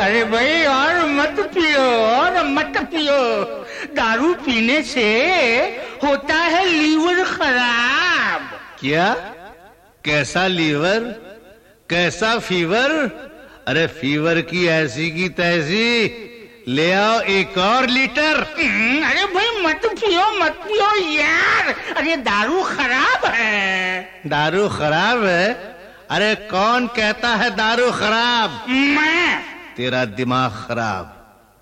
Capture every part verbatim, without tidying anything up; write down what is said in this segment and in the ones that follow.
अरे भाई और मत पियो और मत पियो, दारू पीने से होता है लीवर खराब। क्या? कैसा लीवर, कैसा फीवर? अरे फीवर की ऐसी की तैसी, ले आओ एक और लीटर। अरे भाई मत पियो मत पियो यार, अरे दारू खराब है। दारू खराब है? अरे कौन कहता है दारू खराब? मैं। तेरा दिमाग खराब।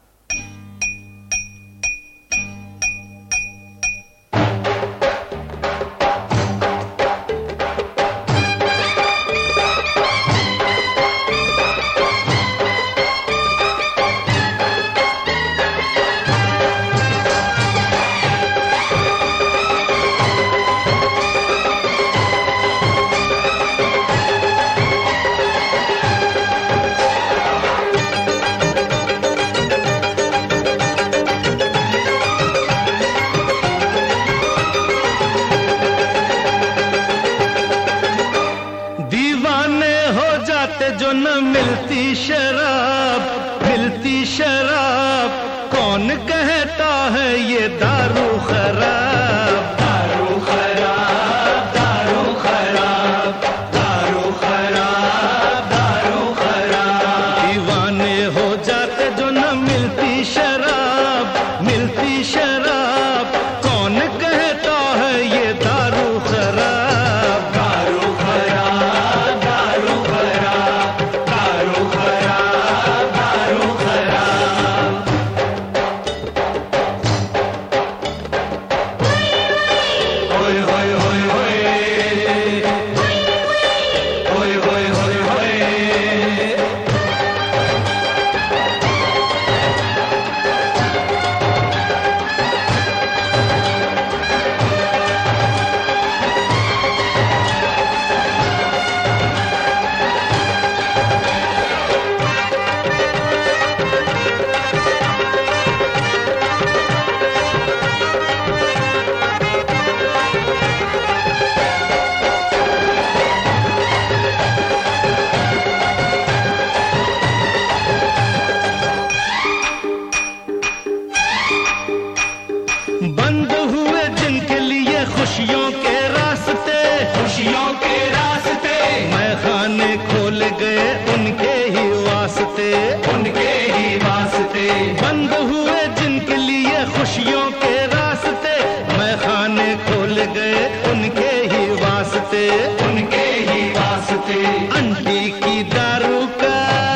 जो न मिलती शराब, मिलती शराब, कौन कहता है ये दारू खराब? दारू खराब, दारू खराब, दारू खराब, दारू खराब। दीवाने हो जाते जो न मिलती शराब, मिलती शराब, कौन कहता है ये दारू खराब? दारू खराब, दारू खराब, दारू खराब, दारू खराब। होय होय होय होय, होय होय होय होय। बंद हुए जिनके लिए खुशियों के रास्ते, खुशियों के रास्ते, मैं खाने खोल गए उनके ही वास्ते, उनके ही वास्ते। बंद हुए जिनके लिए खुशियों के रास्ते, मैं खाने खोल गए उनके ही वास्ते, उनके ही वास्ते। अंटी की दारू का,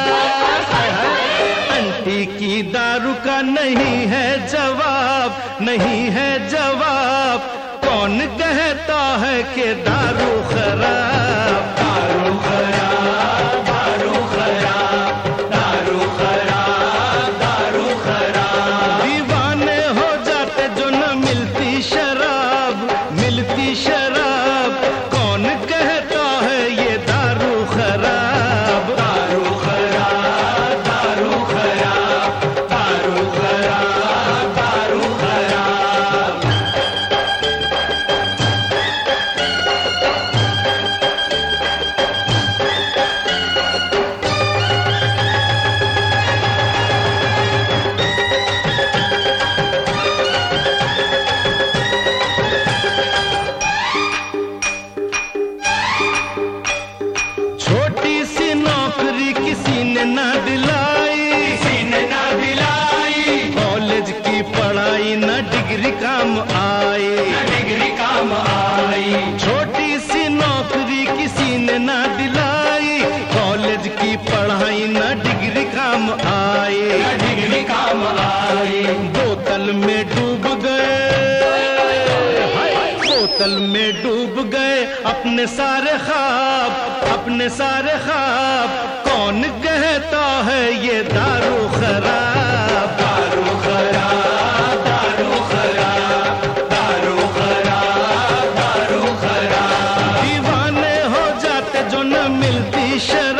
अंटी की दारू का नहीं है जवाब, नहीं है जवाब। कौन कहता है कि दारू खराब? दारू खराब, दारू खराब, दारू खराब, दारू खराब। दीवाने हो जाते जो न मिलती शराब, मिलती शराब, कौन कहता है ये दारू खराब? दारू खराब, दारू खराब, दारू खराब, दारू खराब। छोटी सी नौकरी किसी ने ना दिलाई, किसी ने ना दिलाई। कॉलेज की पढ़ाई ना डिग्री काम आई, ना डिग्री काम आई। छोटी सी नौकरी किसी ने ना दिलाई, कॉलेज की पढ़ाई ना डिग्री काम आई, ना डिग्री काम आई। बोतल में डूब गए, बोतल में डूब गए अपने सारे ख्वाब, अपने सारे ख्वाब। कौन कहता है ये दारू खराब? दारू खराब, दारू खराब, दारू खराब, दारू खराब। दीवाने हो जाते जो न मिलती शराब,